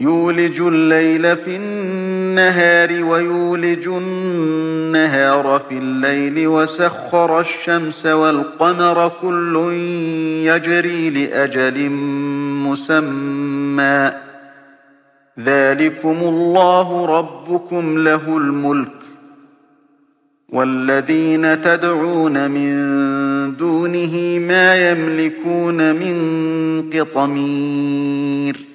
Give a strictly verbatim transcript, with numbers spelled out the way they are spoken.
يولج الليل في النهار ويولج النهار في الليل وسخر الشمس والقمر كل يجري لأجل مسمى ذلكم الله ربكم له الملك والذين تدعون من دونه ما يملكون من قطمير